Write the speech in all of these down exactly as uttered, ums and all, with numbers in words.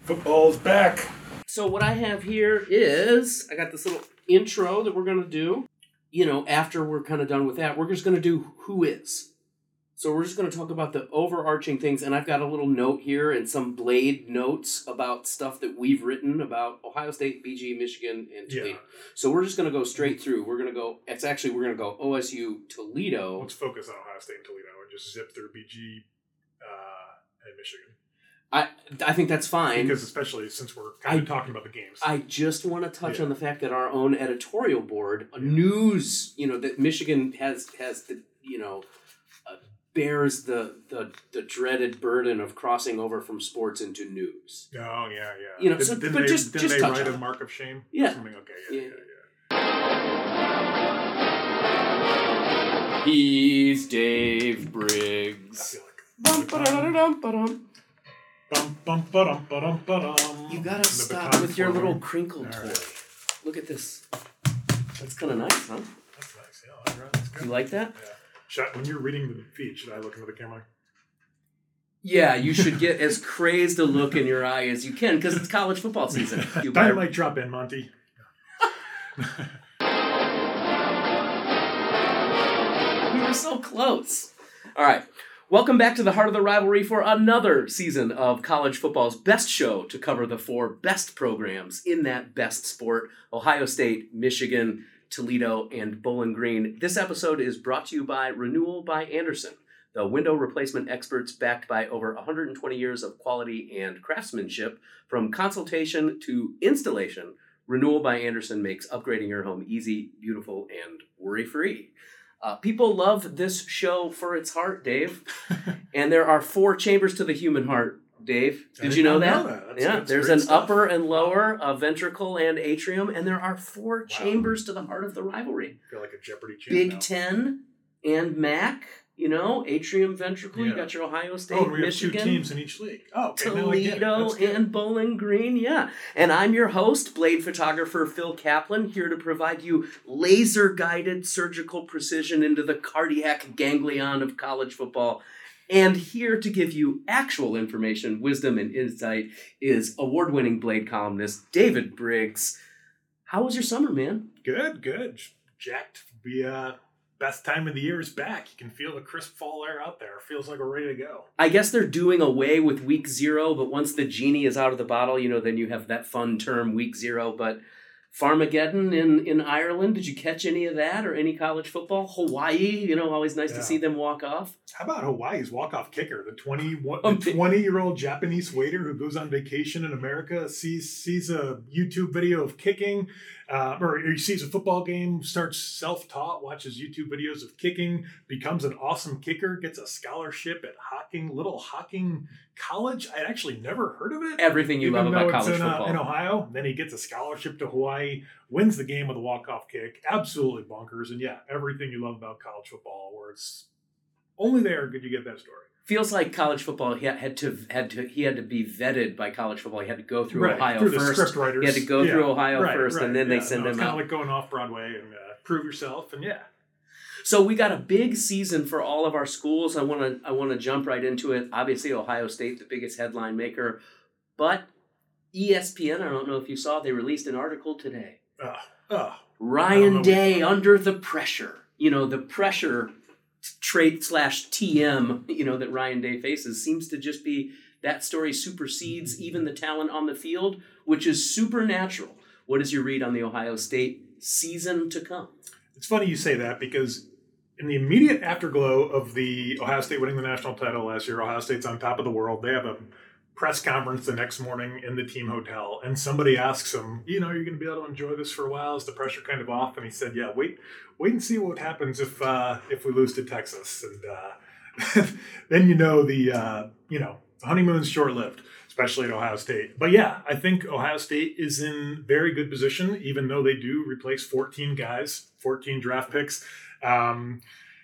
Football's back. So what I have here is, I got this little intro that we're going to do. You know, after we're kind of done with that, we're just going to do Who Is. So we're just going to talk about the overarching things, and I've got a little note here and some Blade notes about stuff that we've written about Ohio State, B G, Michigan, and Toledo. Yeah. So we're just going to go straight through. We're going to go, it's actually, we're going to go O S U, Toledo. Let's focus on Ohio State and Toledo and just zip through B G uh, and Michigan. I I think that's fine. Because especially since we're kind of I, talking about the games. I just want to touch yeah. on the fact that our own editorial board, yeah. news, you know, that Michigan has, has the, you know, uh, bears the, the the dreaded burden of crossing over from sports into news. Oh, yeah, yeah. You know, did, so, didn't but they, just, didn't just they touch write on a it. mark of shame? Yeah. Something? Okay, yeah, yeah, yeah, yeah. He's Dave Briggs. I feel like Bum, ba-da-da-dum, ba-dum. Bum, bum, ba-dum, ba-dum, ba-dum. You gotta stop with your little crinkle toy. Right. Look at this. That's kind of nice, huh? That's nice, yeah. All right, that's good. You like that? Yeah. Should I, when you're reading the feed, should I look into the camera? Yeah, you should get as crazed a look in your eye as you can because it's college football season. You Dynamite drop in, Monty. We were so close. All right. Welcome back to the Heart of the Rivalry for another season of college football's best show to cover the four best programs in that best sport: Ohio State, Michigan, Toledo, and Bowling Green. This episode is brought to you by Renewal by Andersen, the window replacement experts backed by over one hundred twenty years of quality and craftsmanship. From consultation to installation, Renewal by Andersen makes upgrading your home easy, beautiful, and worry-free. Uh, people love this show for its heart, Dave. And there are four chambers to the human heart, Dave. Did you know that? know that. That's, yeah, that's there's an stuff. upper and lower, a ventricle and atrium, and there are four wow. chambers to the heart of the rivalry. I feel like a Jeopardy champ Big now. Ten and M A C, you know, atrium, ventricle. Yeah. You got your Ohio State, oh, and we Michigan, have two teams in each league. Oh, okay. Toledo, and Bowling Green. Yeah, and I'm your host, Blade photographer Phil Kaplan, here to provide you laser-guided surgical precision into the cardiac ganglion of college football. And here to give you actual information, wisdom, and insight is award-winning Blade columnist David Briggs. How was your summer, man? Good, good. Jacked. We, uh... Best time of the year is back. You can feel the crisp fall air out there. It feels like we're ready to go. I guess they're doing away with week zero, but once the genie is out of the bottle, you know, then you have that fun term, week zero. But Farmageddon in, in Ireland, did you catch any of that or any college football? Hawaii, you know, always nice yeah. to see them walk off. How about Hawaii's walk-off kicker, the twenty-year-old Japanese waiter who goes on vacation in America, sees sees a YouTube video of kicking, uh, or he sees a football game, starts self-taught, watches YouTube videos of kicking, becomes an awesome kicker, gets a scholarship at Hocking, Little Hocking College. I'd actually never heard of it. Everything you love about college in, football. Uh, in Ohio. Then he gets a scholarship to Hawaii, wins the game with a walk-off kick. Absolutely bonkers. And yeah, everything you love about college football, where it's only there could you get that story. Feels like college football. He had to had to he had to be vetted by college football. He had to go through right, Ohio through first. The script writers. He had to go yeah, through Ohio right, first, right, and then yeah, they send no, him it's out. Kind of like going off Broadway and uh, prove yourself, and yeah. So we got a big season for all of our schools. I want to I want to jump right into it. Obviously, Ohio State, the biggest headline maker, but E S P N. I don't know if you saw. They released an article today. Uh, uh, Ryan Day under the pressure. You know, the pressure trait slash T M, you know, that Ryan Day faces seems to just be that story supersedes even the talent on the field, which is supernatural. What is your read on the Ohio State season to come? It's funny you say that because in the immediate afterglow of the Ohio State winning the national title last year, Ohio State's on top of the world. They have a press conference the next morning in the team hotel, and somebody asks him, you know, are you going to be able to enjoy this for a while? Is the pressure kind of off? And he said, yeah, wait wait and see what happens if uh, if we lose to Texas. And uh, then you know the, uh, you know, honeymoon's short-lived, especially at Ohio State. But yeah, I think Ohio State is in very good position, even though they do replace fourteen guys, fourteen draft picks. Um,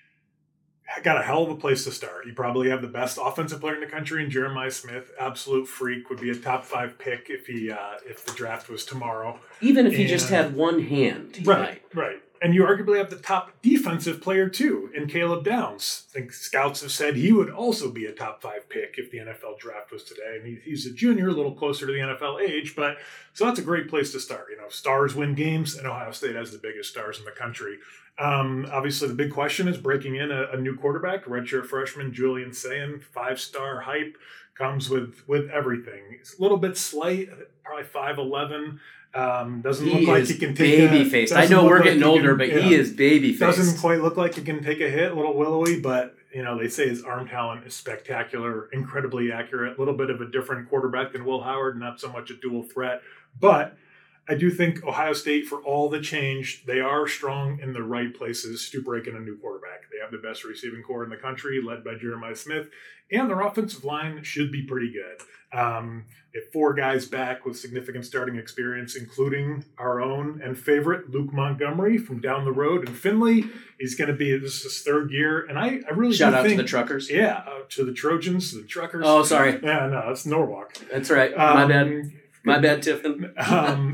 got a hell of a place to start. You probably have the best offensive player in the country in Jeremiah Smith. Absolute freak, would be a top five pick if he uh, if the draft was tomorrow. Even if he and, just had one hand. Right, might. right. And you arguably have the top defensive player, too, in Caleb Downs. I think scouts have said he would also be a top five pick if the N F L draft was today. And he, he's a junior, a little closer to the N F L age, but so that's a great place to start. You know, stars win games, and Ohio State has the biggest stars in the country. Um, obviously, the big question is breaking in a, a new quarterback, redshirt freshman Julian Sayin, five-star hype, comes with, with everything. He's a little bit slight, probably five eleven. Um, doesn't he look like is he can take baby a, faced. I know we're like getting older, can, but yeah, he is baby faced. Doesn't quite look like he can take a hit, a little willowy, but you know, they say his arm talent is spectacular, incredibly accurate, a little bit of a different quarterback than Will Howard, not so much a dual threat. But I do think Ohio State, for all the change, they are strong in the right places to break in a new quarterback. They have the best receiving core in the country, led by Jeremiah Smith, and their offensive line should be pretty good. Um, if four guys back with significant starting experience, including our own and favorite Luke Montgomery from down the road in Findlay. He's going to be, this is his third year. And I, I really Shout do out think, to the Truckers. Yeah, uh, to the Trojans, the Truckers. Oh, sorry. Yeah, no, it's Norwalk. That's right. My Um, bad. My bad, Tiffin. Um,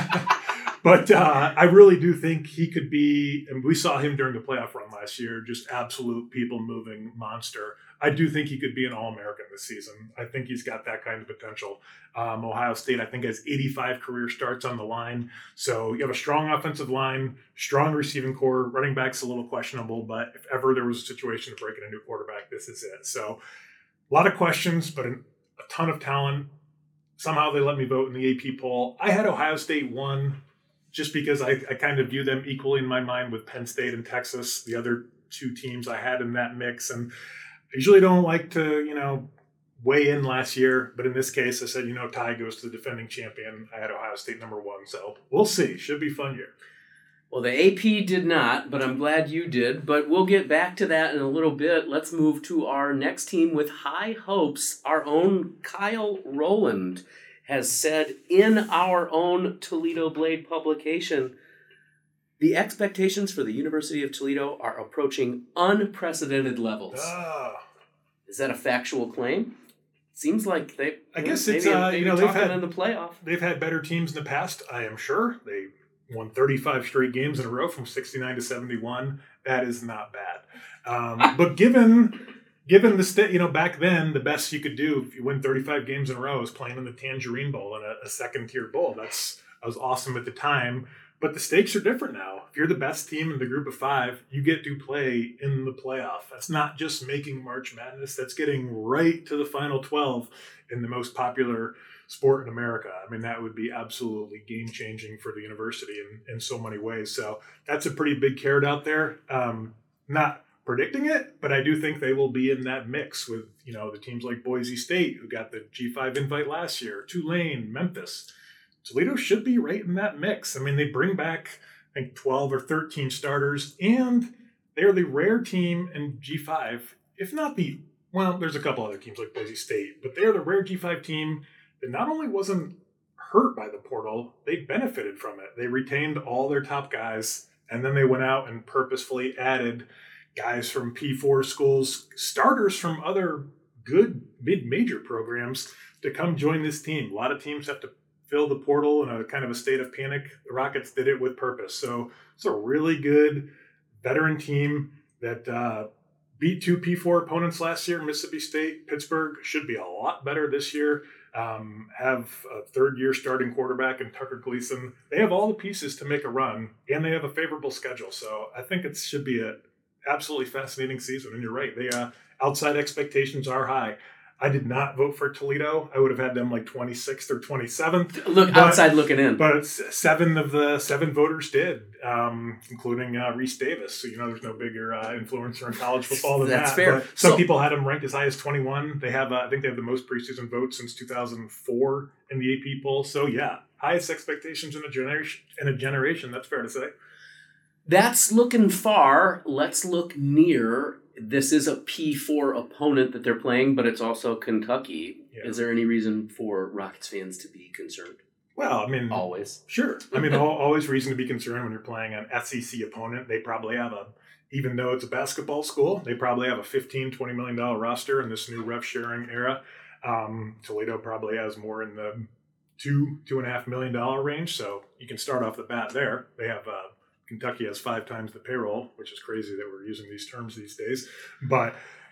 but uh, I really do think he could be, and we saw him during the playoff run last year, just absolute people-moving monster. I do think he could be an All-American this season. I think he's got that kind of potential. Um, Ohio State, I think, has eighty-five career starts on the line. So you have a strong offensive line, strong receiving core. Running back's a little questionable, but if ever there was a situation to break in a new quarterback, this is it. So a lot of questions, but an, a ton of talent. Somehow they let me vote in the A P poll. I had Ohio State one just because I, I kind of view them equally in my mind with Penn State and Texas, the other two teams I had in that mix. And I usually don't like to, you know, weigh in last year. But in this case, I said, you know, tie goes to the defending champion. I had Ohio State number one. So we'll see. Should be a fun year. Well, the A P did not, but I'm glad you did. But we'll get back to that in a little bit. Let's move to our next team with high hopes. Our own Kyle Rowland has said in our own Toledo Blade publication, the expectations for the University of Toledo are approaching unprecedented levels. Ah. Is that a factual claim? Seems like they. I guess maybe, it's uh, maybe you know they've talking had in the playoff. They've had better teams in the past. I am sure they won thirty-five straight games in a row from sixty-nine to seventy-one. That is not bad. Um, but given given the state, you know, back then the best you could do if you win thirty-five games in a row is playing in the Tangerine Bowl and a, a second tier bowl. That's that was awesome at the time. But the stakes are different now. If you're the best team in the group of five, you get to play in the playoff. That's not just making March Madness. That's getting right to the Final twelve in the most popular sport in America. I mean, that would be absolutely game-changing for the university in, in so many ways. So that's a pretty big carrot out there. Um, not predicting it, but I do think they will be in that mix with, you know, the teams like Boise State, who got the G five invite last year, Tulane, Memphis. Toledo should be right in that mix. I mean, they bring back, I think, twelve or thirteen starters, and they're the rare team in G five, if not the, well, there's a couple other teams like Boise State, but they're the rare G five team that not only wasn't hurt by the portal, they benefited from it. They retained all their top guys, and then they went out and purposefully added guys from P four schools, starters from other good mid-major programs to come join this team. A lot of teams have to fill the portal in a kind of a state of panic. The Rockets did it with purpose. So it's a really good veteran team that uh, beat two P four opponents last year, Mississippi State. Pittsburgh should be a lot better this year. Um, have a third-year starting quarterback in Tucker Gleason. They have all the pieces to make a run, and they have a favorable schedule. So I think it should be an absolutely fascinating season. And you're right, they uh, outside expectations are high. I did not vote for Toledo. I would have had them like twenty-sixth or twenty-seventh. Look, but, outside looking in. But seven of the seven voters did, um, including uh, Reese Davis. So, you know, there's no bigger uh, influencer in college football than That's that. fair. But some So, people had them ranked as high as twenty-one. They have, uh, I think they have the most preseason votes since two thousand four in the A P poll. So, yeah, highest expectations in a generation. In a generation, that's fair to say. That's looking far. Let's look near. This is a P four opponent that they're playing, but it's also Kentucky. Yeah. Is there any reason for Rockets fans to be concerned? Well, I mean, Always. Sure. I mean, always reason to be concerned when you're playing an S E C opponent. They probably have a, even though it's a basketball school, they probably have a fifteen, twenty million dollars roster in this new ref sharing era. Um, Toledo probably has more in the two, two and a half million dollar range. So you can start off the bat there. They have a Kentucky has five times the payroll, which is crazy that we're using these terms these days. But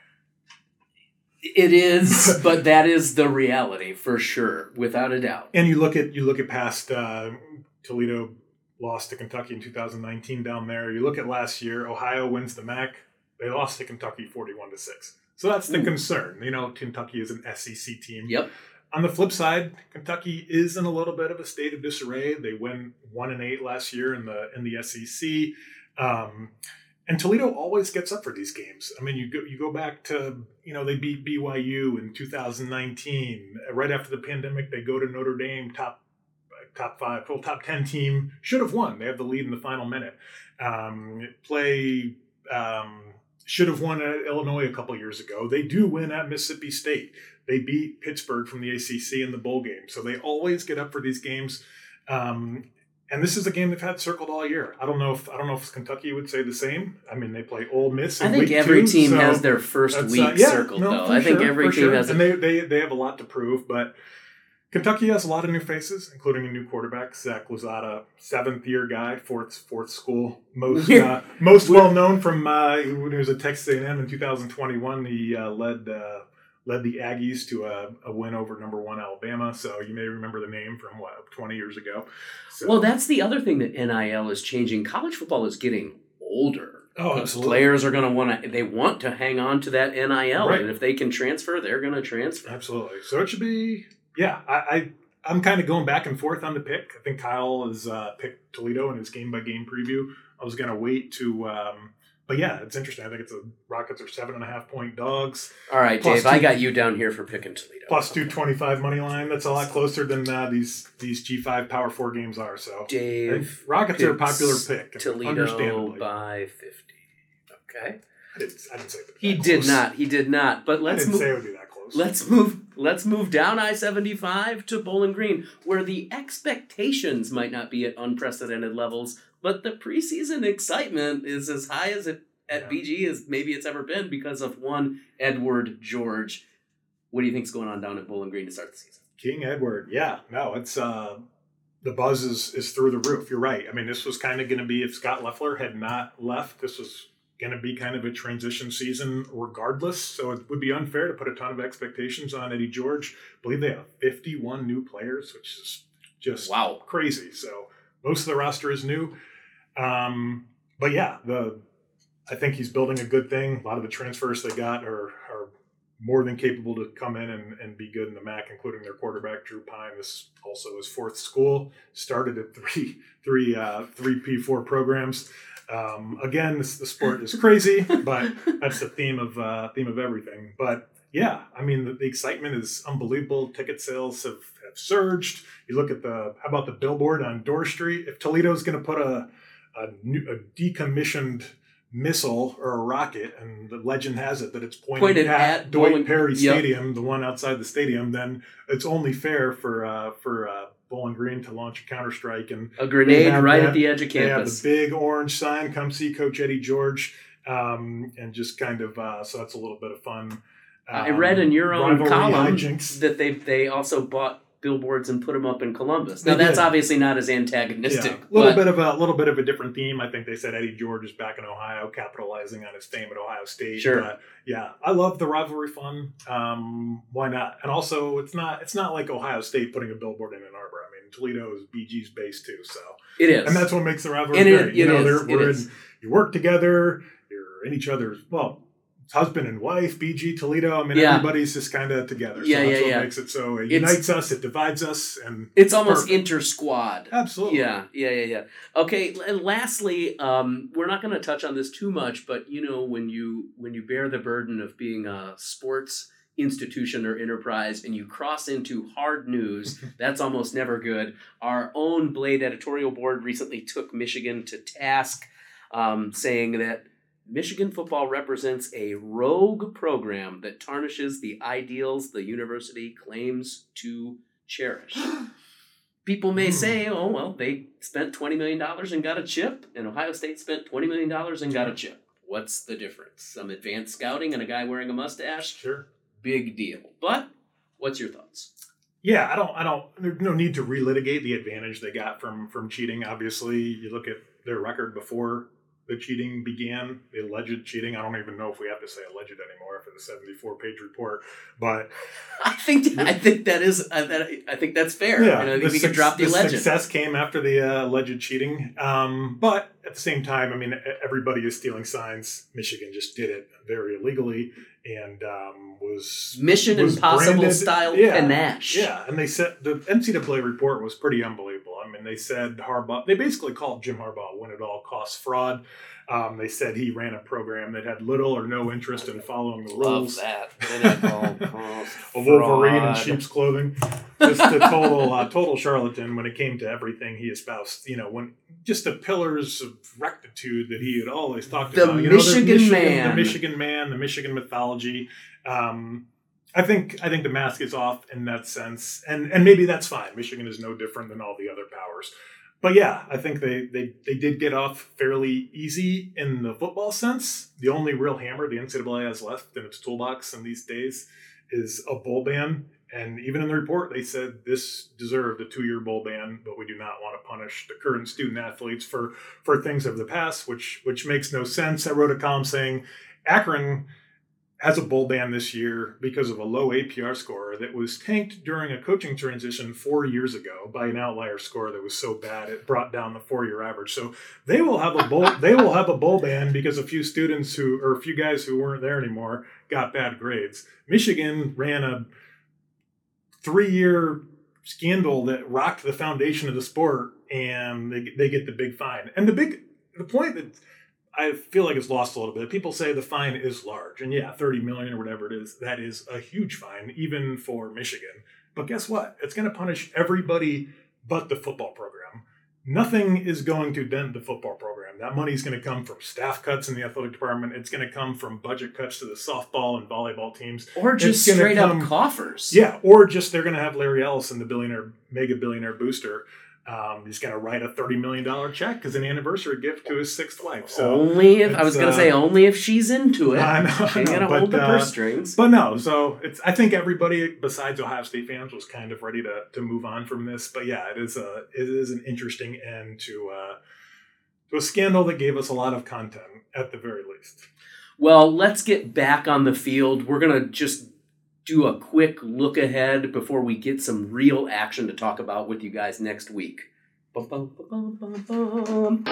it is, but that is the reality for sure, without a doubt. And you look at you look at past uh, Toledo lost to Kentucky in two thousand nineteen down there. You look at last year, Ohio wins the M A C. They lost to Kentucky forty-one to six. So that's the Ooh. concern. You know, Kentucky is an S E C team. Yep. On the flip side, Kentucky is in a little bit of a state of disarray. They went one and eight last year in the in the S E C. Um, And Toledo always gets up for these games. I mean, you go you go back to, you know, they beat B Y U in two thousand nineteen. Right after the pandemic, they go to Notre Dame, top top five, well, top ten team. Should have won. They have the lead in the final minute. Um, play um, should have won at Illinois a couple years ago. They do win at Mississippi State. They beat Pittsburgh from the A C C in the bowl game. So they always get up for these games. Um, And this is a game they've had circled all year. I don't know if I don't know if Kentucky would say the same. I mean, they play Ole Miss. In I think week every two, team so has their first week uh, yeah, circled, no, though. I sure, think every team sure. has, a... and they, they they have a lot to prove. But Kentucky has a lot of new faces, including a new quarterback, Zach Lozada, seventh year guy, fourth fourth school, most uh, most well known from uh, when he was at Texas A and M in two thousand twenty-one. He uh, led. Uh, led the Aggies to a, a win over number one Alabama. So you may remember the name from, what, twenty years ago. So, well, that's the other thing that N I L is changing. College football is getting older. Oh, absolutely. Players are going to want to, they want to hang on to that N I L. Right. And if they can transfer, they're going to transfer. Absolutely. So it should be, yeah, I, I, I'm kind of going back and forth on the pick. I think Kyle has uh, picked Toledo in his game-by-game preview. I was going to wait to... Um, But yeah, it's interesting. I think it's a Rockets are seven and a half point dogs. All right, Dave, two, I got you down here for picking Toledo. Plus two twenty five money line. That's a lot closer than uh, these these G five Power Four games are. So Dave, Rockets are a popular pick. Toledo by fifty. Okay, I didn't, I didn't say that. He close. did not. He did not. But let's I didn't move. say it would be that close. Let's move. Let's move down I seventy-five to Bowling Green, where the expectations might not be at unprecedented levels, but the preseason excitement is as high as it. At yeah. B G as maybe it's ever been because of one Edward George. What do you think's going on down at Bowling Green to start the season? King Edward, yeah, no, it's uh, the buzz is is through the roof. You're right. I mean, this was kind of going to be if Scott Loeffler had not left, this was going to be kind of a transition season, regardless. So it would be unfair to put a ton of expectations on Eddie George. I believe they have fifty-one new players, which is just wow crazy. So most of the roster is new, um, but yeah, the. I think he's building a good thing. A lot of the transfers they got are, are more than capable to come in and, and be good in the M A C, including their quarterback, Drew Pine. This also his fourth school. Started at three, three, uh, three P four programs. Um, again, this, the sport is crazy, but that's the theme of uh, theme of everything. But yeah, I mean, the, the excitement is unbelievable. Ticket sales have, have surged. You look at the how about the billboard on Dorr Street? If Toledo's going to put a a, new, a decommissioned missile or a rocket, and the legend has it that it's pointed, pointed at, at Dwight Bowling, Perry yep. Stadium, the one outside the stadium, then it's only fair for uh, for uh, Bowling Green to launch a counterstrike and a grenade right that, at the edge of campus. They have the big orange sign, "Come see Coach Eddie George," um, and just kind of uh, so that's a little bit of fun. Um, I read in your own column hijinks. that they they also bought billboards and put them up in Columbus. Now they that's did. obviously not as antagonistic. Yeah, a little but... bit of a little bit of a different theme. I think they said Eddie George is back in Ohio, capitalizing on his fame at Ohio State. Sure. But yeah, I love the rivalry fun. Um, why not? And also, it's not it's not like Ohio State putting a billboard in Ann Arbor. I mean, Toledo is B G's base too, so it is, and that's what makes the rivalry and great. It, you it know, is, they're, we're it is. in, you work together. You're in each other's well. Husband and wife, B G, Toledo. I mean, yeah. everybody's just kind of together. So yeah, that's yeah, what yeah. makes it so. It it's, unites us. It divides us, and it's almost perfect. inter-squad. Absolutely. Yeah, yeah, yeah, yeah. Okay, and lastly, um, we're not going to touch on this too much, but you know, when you when you bear the burden of being a sports institution or enterprise and you cross into hard news, that's almost never good. Our own Blade editorial board recently took Michigan to task, um, saying that Michigan football represents a rogue program that tarnishes the ideals the university claims to cherish. People may say, oh, well, they spent twenty million dollars and got a chip, and Ohio State spent twenty million dollars and got a chip. What's the difference? Some advanced scouting and a guy wearing a mustache? Sure. Big deal. But what's your thoughts? Yeah, I don't, I don't, there's no need to relitigate the advantage they got from, from cheating. Obviously, you look at their record before the cheating began, the alleged cheating. I don't even know if we have to say alleged anymore for the seventy-four page report, but I think I think that is uh, that I think that's fair. Yeah, you know, I think the we can su- drop the, the alleged. success came after the uh, alleged cheating, um, but at the same time, I mean, everybody is stealing signs. Michigan just did it very illegally and um, was Mission was Impossible branded- style yeah, panache. Yeah, and they said the N C double A report was pretty unbelievable. I mean, they said Harbaugh. They basically called Jim Harbaugh win at all costs fraud. Um, they said he ran a program that had little or no interest in following the rules. Love that. Win at all costs. A Wolverine in Fraud. sheep's clothing. Just a total, uh, total charlatan when it came to everything he espoused. You know, when just the pillars of rectitude that he had always talked The about. You know, Michigan Michigan man. the Michigan man, the Michigan mythology. Um, I think I think the mask is off in that sense, and and maybe that's fine. Michigan is no different than all the other powers. But yeah, I think they, they, they did get off fairly easy in the football sense. The only real hammer the N C double A has left in its toolbox in these days is a bowl ban. And even in the report, they said this deserved a two-year bowl ban, but we do not want to punish the current student athletes for, for things of the past, which which makes no sense. I wrote a column saying Akron has a bowl ban this year because of a low A P R score that was tanked during a coaching transition four years ago by an outlier score that was so bad it brought down the four-year average. So they will have a bowl. They will have a bowl ban because a few students who or a few guys who weren't there anymore got bad grades. Michigan ran a three-year scandal that rocked the foundation of the sport, and they they get the big fine. And the big the point that I feel like it's lost a little bit. People say the fine is large, and yeah, thirty million or whatever it is, that is a huge fine, even for Michigan. But guess what? It's going to punish everybody but the football program. Nothing is going to dent the football program. That money is going to come from staff cuts in the athletic department. It's going to come from budget cuts to the softball and volleyball teams. Or just It's gonna straight come- up coffers. Yeah, or just they're going to have Larry Ellison, the billionaire, mega billionaire booster. Um, he's going to write a thirty million dollars check as an anniversary gift to his sixth wife. So only if I was it's, going to uh, say only if she's into it. I know, I She's know, going to but, hold the uh, purse strings. But no, so it's. I think everybody besides Ohio State fans was kind of ready to to move on from this. But yeah, it is a it is an interesting end to uh, to a scandal that gave us a lot of content at the very least. Well, let's get back on the field. We're going to just do a quick look ahead before we get some real action to talk about with you guys next week. Bum, bum, bum, bum, bum.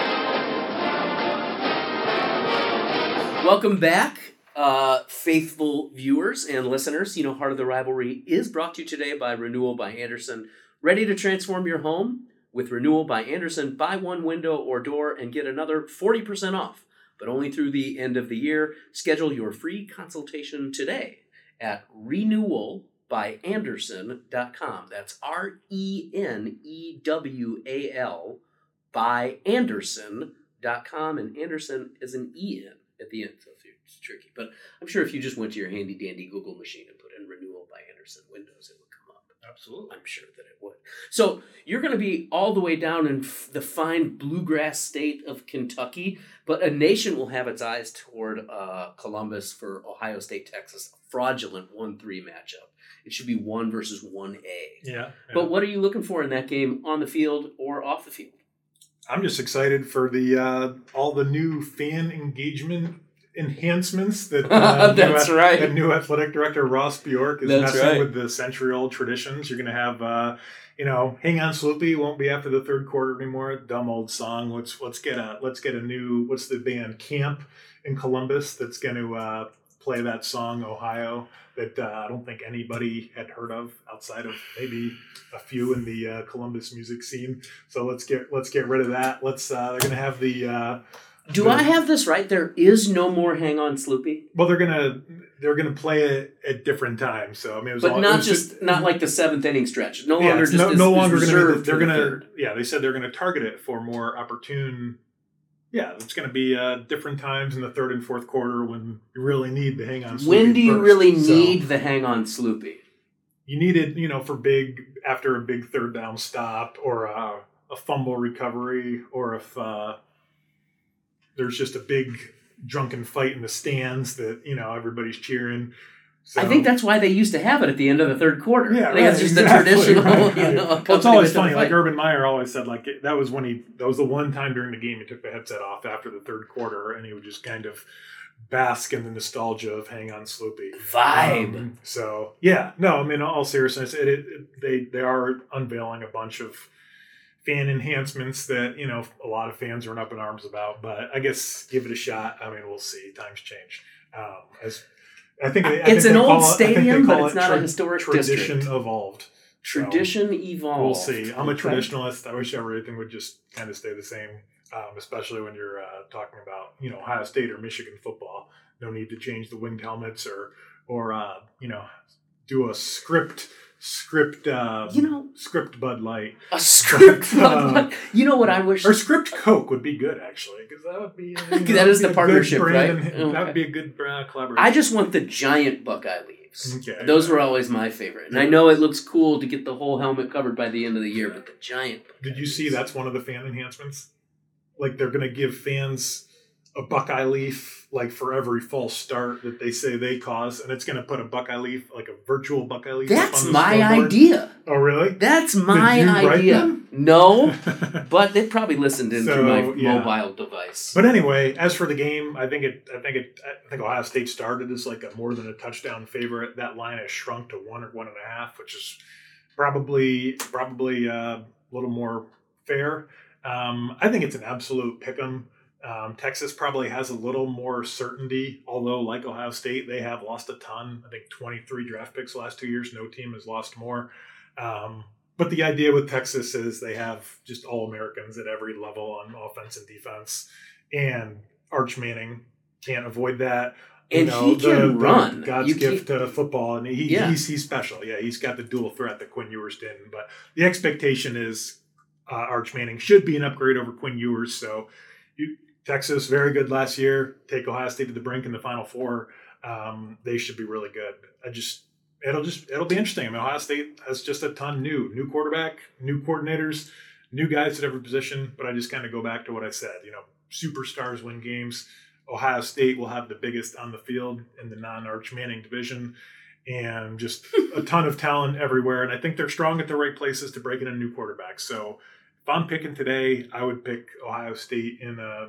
Welcome back, uh, faithful viewers and listeners. You know, Heart of the Rivalry is brought to you today by Renewal by Andersen. Ready to transform your home? With Renewal by Andersen, buy one window or door and get another forty percent off, but only through the end of the year. Schedule your free consultation today at renewal by andersen dot com. That's R E N E W A L by andersen dot com, and Andersen is an E N at the end, so it's tricky. But I'm sure if you just went to your handy dandy Google machine and put in Renewal by Andersen Windows, it would come up. Absolutely. I'm sure that it would. So you're going to be all the way down in f- the fine bluegrass state of Kentucky, but a nation will have its eyes toward uh, Columbus for Ohio State, Texas, a fraudulent one three matchup. It should be one versus one A. Yeah, yeah. But what are you looking for in that game on the field or off the field? I'm just excited for the uh, all the new fan engagement enhancements that uh, That's new, right. that new athletic director Ross Bjork is That's messing right. with the century-old traditions. You're going to have, uh, you know, "Hang On, Sloopy" won't be after the third quarter anymore. Dumb old song. Let's let's get a let's get a new what's the band Camp in Columbus that's going to uh, play that song Ohio that uh, I don't think anybody had heard of outside of maybe a few in the uh, Columbus music scene. So let's get let's get rid of that. Let's uh, they're going to have the. Uh, Do the, I have this right? There is no more Hang On Sloopy? Well, they're gonna they're gonna play it at different times. So I mean, it was But all, it not was just, not like the seventh inning stretch. No yeah, longer it's just no, is, no is longer gonna be. The, reserved they're for the gonna third. yeah. They said they're gonna target it for more opportune. Yeah, it's gonna be uh, different times in the third and fourth quarter when you really need the hang on. When do you burst. really So, need the Hang On Sloopy? You need it, you know, for big after a big third down stop or a, a fumble recovery, or if uh, there's just a big drunken fight in the stands that, you know, everybody's cheering. So, I think that's why they used to have it at the end of the third quarter. Yeah, I think right, it's just exactly, a traditional, right, you right. know. Well, it's accompaniment always to the funny. Like fight. Urban Meyer always said, like that was when he that was the one time during the game he took the headset off after the third quarter, and he would just kind of bask in the nostalgia of "Hang On, Sloopy" Vibe. Um, so yeah, no, I mean, in all seriousness, it, it, it they they are unveiling a bunch of fan enhancements that you know a lot of fans are up in arms about. But I guess give it a shot. I mean, we'll see. Times change. Um, as I think they, I It's think an they old call it- I think they stadium, but call it's it not a tra- historic tradition district. evolved. So, Tradition evolved. we'll see. I'm a Okay. traditionalist. I wish everything would just kind of stay the same, um, especially when you're uh, talking about you know Ohio State or Michigan football. No need to change the winged helmets or or uh, you know do a script script uh, You know- script Bud Light A script. Uh, you know what I wish? or script Coke would be good actually because that would be you know, That that'd is be the a good partnership, brand right? and- That Okay. would be a good uh, collaboration. I just want the giant Buckeye leaves. Okay. Those were always my favorite. And I know it looks cool to get the whole helmet covered by the end of the year, but the giant Buckeye Did you see leaves. that's one of the fan enhancements? Like they're going to give fans a Buckeye leaf like for every false start that they say they cause, and it's going to put a Buckeye leaf, like a virtual Buckeye leaf. up That's on the my scoreboard. idea. Oh, really? That's my Did you write idea. them? No, but they probably listened in So, through my yeah. mobile device. But anyway, as for the game, I think it. I think it. I think Ohio State started as like a more than a touchdown favorite. That line has shrunk to one or one and a half, which is probably probably uh, a little more fair. Um, I think it's an absolute pick'em. Um, Texas probably has a little more certainty, although like Ohio State, they have lost a ton. I think twenty-three draft picks the last two years. No team has lost more. Um, but the idea with Texas is they have just all Americans at every level on offense and defense, and Arch Manning can't avoid that. And he can run. God's You gift to football, and he, Yeah. he's he's special. Yeah, he's got the dual threat that Quinn Ewers didn't. But the expectation is uh, Arch Manning should be an upgrade over Quinn Ewers. So you, Texas, very good last year. Take Ohio State to the brink in the Final Four. Um, they should be really good. I just it'll just it'll be interesting. I mean, Ohio State has just a ton new, new quarterback, new coordinators, new guys at every position. But I just kind of go back to what I said. You know, superstars win games. Ohio State will have the biggest on the field in the non-Arch Manning division, and just a ton of talent everywhere. And I think they're strong at the right places to break in a new quarterback. So if I'm picking today, I would pick Ohio State in a,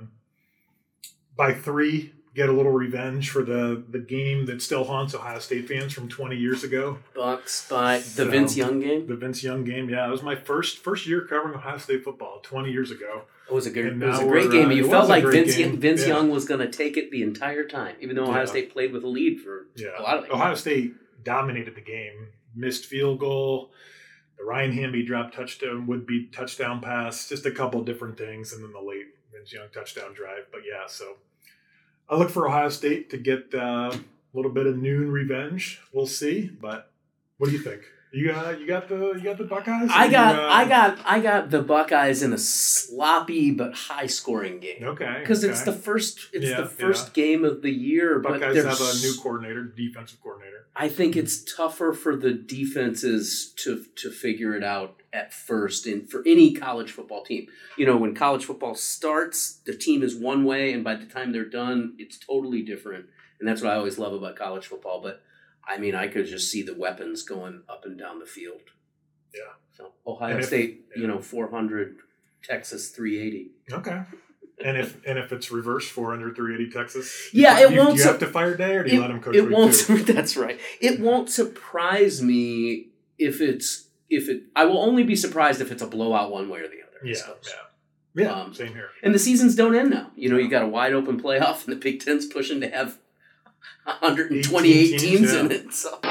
by three, get a little revenge for the, the game that still haunts Ohio State fans from twenty years ago. Bucks by the So, Vince Young game. The Vince Young game, yeah. It was my first first year covering Ohio State football twenty years ago. It was a good. And It was a now great we're, game. uh, You it felt was a like great Vince game. Vince Yeah. Young was going to take it the entire time, even though Ohio Yeah. State played with a lead for Yeah. a lot of it. Ohio State dominated the game. Missed field goal. The Ryan Hamby drop touchdown would be touchdown pass. Just a couple different things, and then the late Vince Young touchdown drive. But yeah, so I look for Ohio State to get uh, a little bit of noon revenge. We'll see. But what do you think? You got you got the you got the Buckeyes? I Or got you, uh, I got I got the Buckeyes in a sloppy but high scoring game. okay Because it's okay. the first it's Yeah, the first game of the year, but Buckeyes there's have a new coordinator, defensive coordinator. I think it's tougher for the defenses to to figure it out at first in for any college football team. You know, when college football starts, the team is one way, and by the time they're done, it's totally different. And that's what I always love about college football. But I mean, I could just see the weapons going up and down the field. Yeah. So Ohio And if- State, yeah. you know, four hundred, Texas three eighty. Okay. And if and if it's reverse four hundred, three eighty Texas, Yeah, do it you, won't Do you su- have to fire day, or do you let him coach It week won't. two? That's right. It won't surprise me if it's if it. I will only be surprised if it's a blowout one way or the other. I Yeah, suppose. yeah, yeah. Um, Same here. And the seasons don't end now. You know, you got a wide open playoff, and the Big Ten's pushing to have one hundred twenty-eight eighteen teams, teams, in yeah. it. So.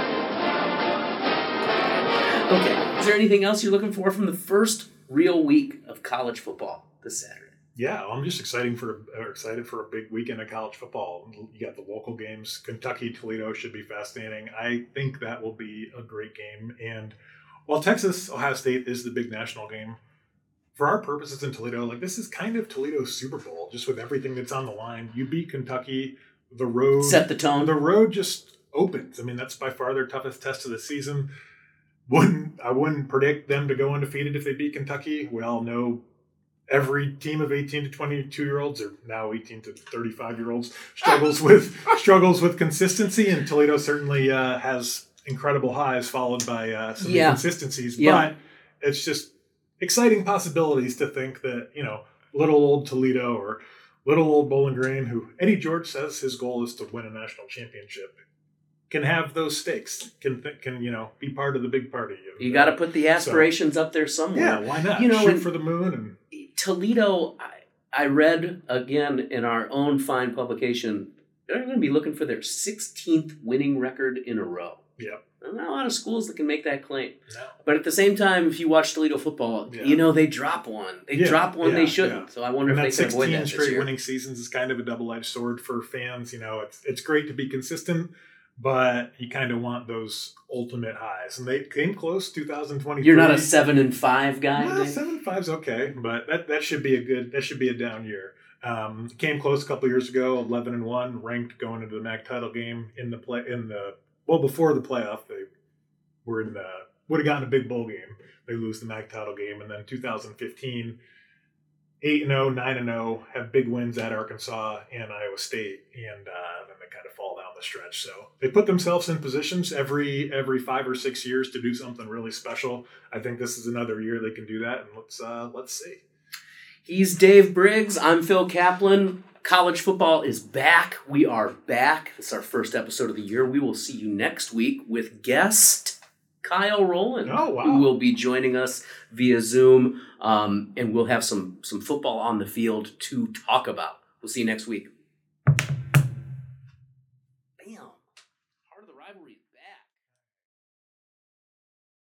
Okay. Is there anything else you're looking for from the first real week of college football this Saturday? Yeah, I'm just excited for uh, excited for a big weekend of college football. You got the local games. Kentucky, Toledo should be fascinating. I think that will be a great game. And while Texas, Ohio State is the big national game, for our purposes in Toledo, like this is kind of Toledo's Super Bowl, just with everything that's on the line. You beat Kentucky, the road Set the tone. The road just opens. I mean, that's by far their toughest test of the season. Wouldn't I wouldn't predict them to go undefeated if they beat Kentucky. We all know every team of eighteen to twenty-two year olds, or now eighteen to thirty-five year olds, struggles with struggles with consistency, and Toledo certainly uh, has incredible highs followed by uh, some Yeah. inconsistencies. Yeah. But it's just exciting possibilities to think that, you know, little old Toledo or little old Bowling Green, who Eddie George says his goal is to win a national championship, can have those stakes, can can you know be part of the big party. And, You got to put the aspirations so, up there somewhere. Yeah, why not? You know, shoot and for the moon. And Toledo, I, I read again in our own fine publication, they're going to be looking for their sixteenth winning record in a row. Yeah. There's not a lot of schools that can make that claim. No. But at the same time, if you watch Toledo football, Yeah. you know they drop one. They Yeah, drop one yeah, they shouldn't. yeah. So I wonder and if that they can avoid sixteen that straight this year. winning seasons is kind of a double-edged sword for fans. You know, it's it's great to be consistent, but you kind of want those ultimate highs. And they came close two thousand twenty-three. You're not a seven and five guy. Well, Dave? seven five's okay, but that, that should be a good that should be a down year. Um, came close a couple years ago, eleven and one, ranked going into the M A C title game in the play in the well before the playoff. They were in the would have gotten a big bowl game. They lose the M A C title game, and then two thousand fifteen, eight and oh, nine and oh, have big wins at Arkansas and Iowa State, and uh, then they kind of fall down the stretch. So they put themselves in positions every every five or six years to do something really special. I think this is another year they can do that, and let's uh, let's see. He's Dave Briggs. I'm Phil Kaplan. College football is back. We are back. This is our first episode of the year. We will see you next week with guest Kyle Rowland, Oh, wow. who will be joining us via Zoom, um, and we'll have some some football on the field to talk about. We'll see you next week.